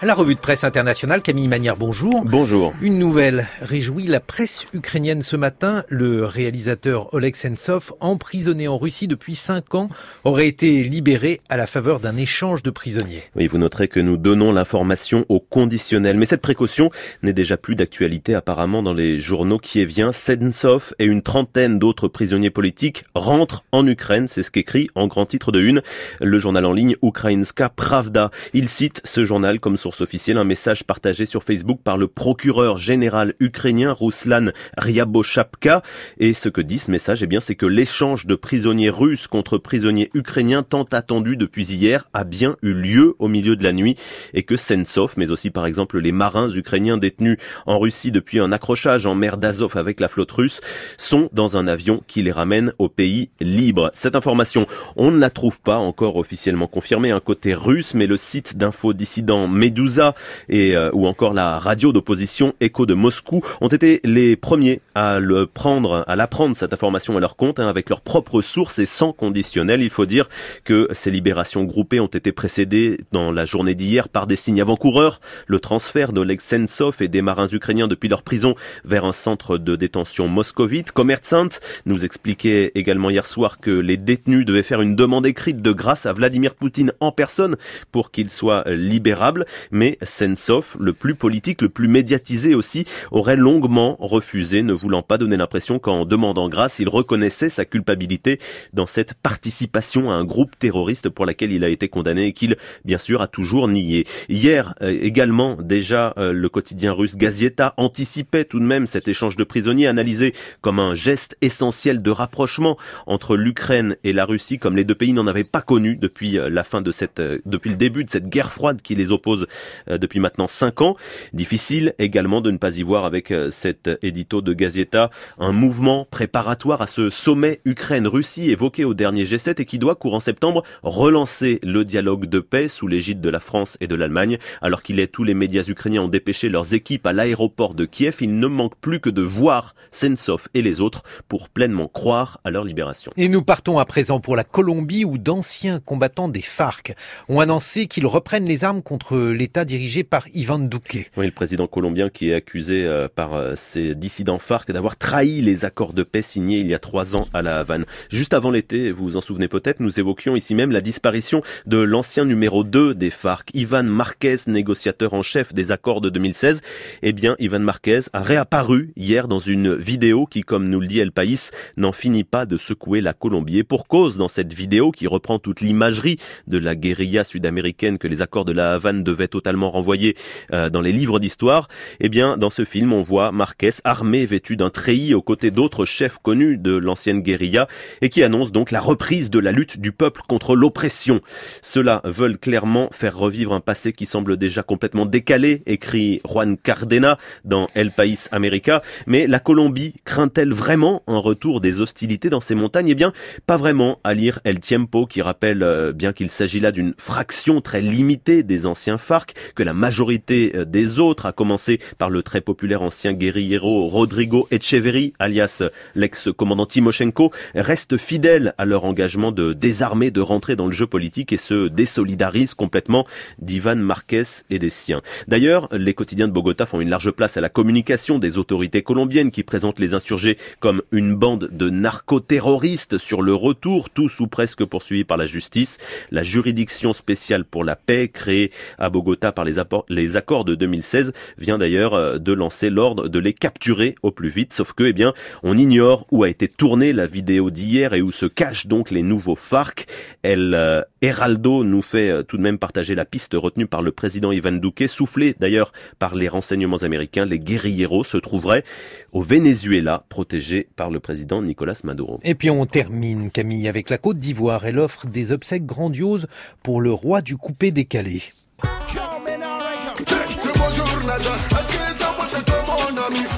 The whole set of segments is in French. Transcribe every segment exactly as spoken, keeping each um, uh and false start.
La revue de presse internationale, Camille Magnard, bonjour. Bonjour. Une nouvelle réjouit la presse ukrainienne ce matin. Le réalisateur Oleg Sentsov, emprisonné en Russie depuis cinq ans, aurait été libéré à la faveur d'un échange de prisonniers. Oui, vous noterez que nous donnons l'information au conditionnel. Mais cette précaution n'est déjà plus d'actualité apparemment dans les journaux kieviens. Sentsov et une trentaine d'autres prisonniers politiques rentrent en Ukraine. C'est ce qu'écrit en grand titre de une le journal en ligne Ukrainska Pravda. Il cite ce journal comme source officielle un message partagé sur Facebook par le procureur général ukrainien Ruslan Ryaboshapka. Et ce que dit ce message, eh bien, c'est que l'échange de prisonniers russes contre prisonniers ukrainiens tant attendu depuis hier a bien eu lieu au milieu de la nuit et que Sentsov, mais aussi par exemple les marins ukrainiens détenus en Russie depuis un accrochage en mer d'Azov avec la flotte russe, sont dans un avion qui les ramène au pays libre. Cette information, on ne la trouve pas encore officiellement confirmée, un côté russe, mais le site d'info dissident Medusa et euh, ou encore la radio d'opposition Echo de Moscou ont été les premiers à le prendre, à l'apprendre cette information à leur compte, hein, avec leurs propres sources et sans conditionnel. Il faut dire que ces libérations groupées ont été précédées dans la journée d'hier par des signes avant-coureurs, le transfert d'Oleg Sentsov et des marins ukrainiens depuis leur prison vers un centre de détention moscovite. Kommersant nous expliquait également hier soir que les détenus devaient faire une demande écrite de grâce à Vladimir Poutine en personne pour qu'il soit libérable. Mais Sentsov, le plus politique, le plus médiatisé aussi, aurait longuement refusé, ne voulant pas donner l'impression qu'en demandant grâce, il reconnaissait sa culpabilité dans cette participation à un groupe terroriste pour laquelle il a été condamné et qu'il, bien sûr, a toujours nié. Hier, euh, également, déjà, euh, le quotidien russe Gazeta anticipait tout de même cet échange de prisonniers analysé comme un geste essentiel de rapprochement entre l'Ukraine et la Russie, comme les deux pays n'en avaient pas connu depuis la fin de cette, euh, depuis le début de cette guerre froide qui les oppose depuis maintenant cinq ans. Difficile également de ne pas y voir avec cet édito de Gazeta un mouvement préparatoire à ce sommet Ukraine-Russie évoqué au dernier G sept et qui doit, courant septembre, relancer le dialogue de paix sous l'égide de la France et de l'Allemagne. Alors qu'il est, tous les médias ukrainiens ont dépêché leurs équipes à l'aéroport de Kiev, il ne manque plus que de voir Sentsov et les autres pour pleinement croire à leur libération. Et nous partons à présent pour la Colombie où d'anciens combattants des FARC ont annoncé qu'ils reprennent les armes contre l'État dirigé par Iván Duque. Oui, le président colombien qui est accusé euh, par euh, ces dissidents FARC d'avoir trahi les accords de paix signés il y a trois ans à La Havane. Juste avant l'été, vous vous en souvenez peut-être, nous évoquions ici même la disparition de l'ancien numéro deux des FARC, Iván Márquez, négociateur en chef des accords de deux mille seize. Eh bien, Iván Márquez a réapparu hier dans une vidéo qui, comme nous le dit El País, n'en finit pas de secouer la Colombie. Et pour cause, dans cette vidéo qui reprend toute l'imagerie de la guérilla sud-américaine que les accords de La Havane devaient totalement renvoyé euh, dans les livres d'histoire, eh bien, dans ce film, on voit Márquez armé, vêtu d'un treillis aux côtés d'autres chefs connus de l'ancienne guérilla et qui annonce donc la reprise de la lutte du peuple contre l'oppression. Ceux-là veulent clairement faire revivre un passé qui semble déjà complètement décalé, écrit Juan Cardena dans El País América. Mais la Colombie craint-elle vraiment un retour des hostilités dans ces montagnes? Eh bien, pas vraiment, à lire El Tiempo qui rappelle, euh, bien qu'il s'agit là d'une fraction très limitée des anciens FARC, que la majorité des autres, à commencer par le très populaire ancien guérillero Rodrigo Echeverri, alias l'ex-commandant Timoshenko, restent fidèles à leur engagement de désarmer, de rentrer dans le jeu politique et se désolidarisent complètement d'Iván Márquez et des siens. D'ailleurs, les quotidiens de Bogota font une large place à la communication des autorités colombiennes qui présentent les insurgés comme une bande de narcoterroristes sur le retour, tous ou presque poursuivis par la justice. La juridiction spéciale pour la paix, créée à Bogota par les, apports, les accords de deux mille seize, vient d'ailleurs de lancer l'ordre de les capturer au plus vite. Sauf que, eh bien, on ignore où a été tournée la vidéo d'hier et où se cachent donc les nouveaux FARC. El euh, Heraldo nous fait euh, tout de même partager la piste retenue par le président Iván Duque, soufflée d'ailleurs par les renseignements américains. Les guérilleros se trouveraient au Venezuela, protégés par le président Nicolás Maduro. Et puis on termine, Camille, avec la Côte d'Ivoire. Elle offre des obsèques grandioses pour le roi du coupé décalé.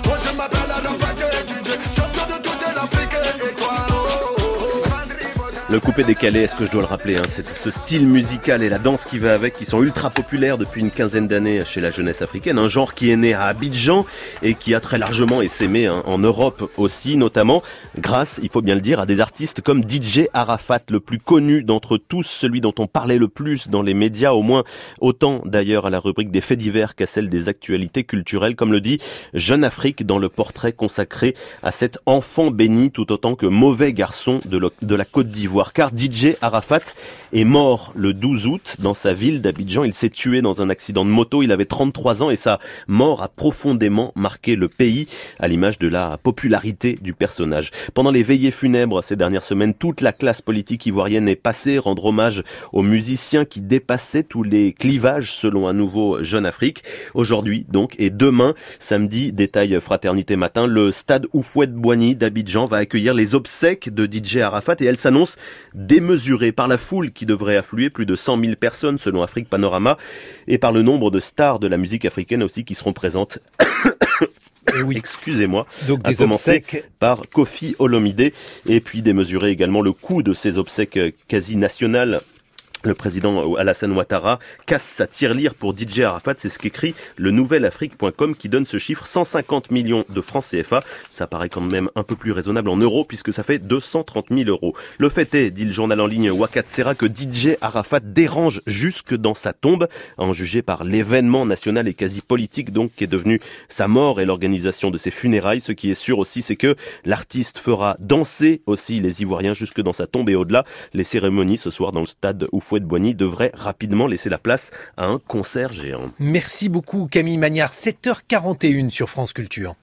Le Le coupé-décalé, est-ce que je dois le rappeler, hein, c'est ce style musical et la danse qui va avec, qui sont ultra populaires depuis une quinzaine d'années chez la jeunesse africaine, un genre qui est né à Abidjan et qui a très largement essaimé hein, en Europe aussi, notamment grâce, il faut bien le dire, à des artistes comme D J Arafat, le plus connu d'entre tous, celui dont on parlait le plus dans les médias, au moins autant d'ailleurs à la rubrique des faits divers qu'à celle des actualités culturelles, comme le dit Jeune Afrique dans le portrait consacré à cet enfant béni tout autant que mauvais garçon de, le, de la Côte d'Ivoire. Car D J Arafat est mort le douze août dans sa ville d'Abidjan. Il s'est tué dans un accident de moto. Il avait trente-trois ans et sa mort a profondément marqué le pays à l'image de la popularité du personnage. Pendant les veillées funèbres ces dernières semaines, toute la classe politique ivoirienne est passée rendre hommage aux musiciens qui dépassaient tous les clivages selon un nouveau Jeune Afrique. Aujourd'hui donc et demain, samedi, détail Fraternité Matin, le stade Houphouët-Boigny d'Abidjan va accueillir les obsèques de D J Arafat et elle s'annonce démesurée par la foule qui devrait affluer, plus de cent mille personnes selon Afrique Panorama, et par le nombre de stars de la musique africaine aussi qui seront présentes. Et oui. Excusez-moi, donc à des commencer obsèques par Kofi Olomide, et puis démesurer également le coût de ces obsèques quasi nationales. Le président Alassane Ouattara casse sa tirelire pour D J Arafat, c'est ce qu'écrit le nouvel afrique point com qui donne ce chiffre cent cinquante millions de francs C F A. Ça paraît quand même un peu plus raisonnable en euros puisque ça fait deux cent trente mille euros. Le fait est, dit le journal en ligne Wakatsera, que D J Arafat dérange jusque dans sa tombe, à en juger par l'événement national et quasi politique donc qui est devenu sa mort et l'organisation de ses funérailles. Ce qui est sûr aussi, c'est que l'artiste fera danser aussi les Ivoiriens jusque dans sa tombe et au-delà. Les cérémonies ce soir dans le stade Houphouët-Boigny devrait rapidement laisser la place à un concert géant. Merci beaucoup Camille Magnard, sept heures quarante et une sur France Culture.